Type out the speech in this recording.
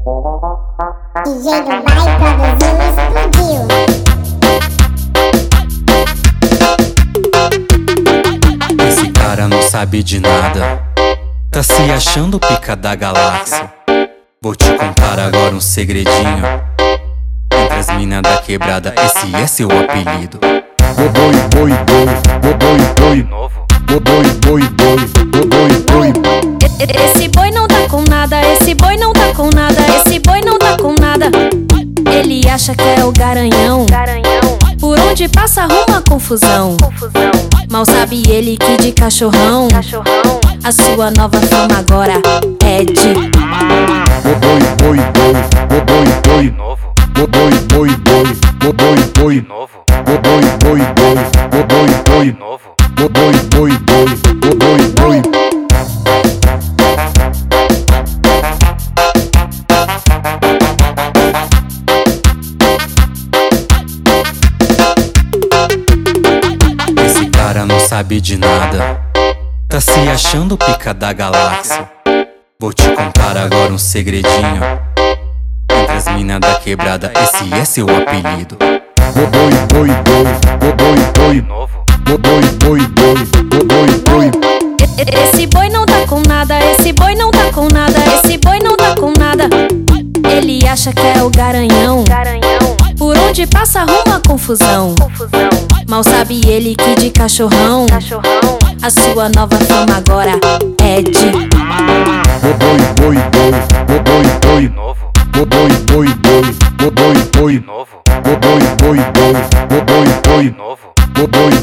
DJ Dubai produziu e explodiu. Esse cara não sabe de nada, tá se achando o pica da galáxia. Vou te contar agora um segredinho. Entre as minas da quebrada, esse é seu apelido. Boi, boi, boi, boi, boi, boi, boi, boi, boi. Esse boi não tá com nada, esse boi não tá com nada, esse boi não tá com nada. Ele acha que é o garanhão, por onde passa arruma confusão. Mal sabe ele que de cachorrão a sua nova fama agora é de Boi, boi, boi, boi, boi, boi, boi, boi, boi, boi, boi, boi, boi, boi, boi, boi, boi. Esse cara não sabe de nada, tá se achando o pica da galáxia. Vou te contar agora um segredinho. Entre as minas da quebrada, esse é seu apelido. Boi, boi, boi, boi, boi, boi, boi, boi. Esse boi não tá com nada, esse boi não tá com nada, esse boi não tá com nada. Ele acha que é o garanhão, por onde passa arruma confusão. Mal sabe ele que de cachorrão a sua nova fama agora é de Boi, boi, boi, boi, boi, boi, boi, boi, boi, boi, boi, boi, boi, boi, boi, boi, boi,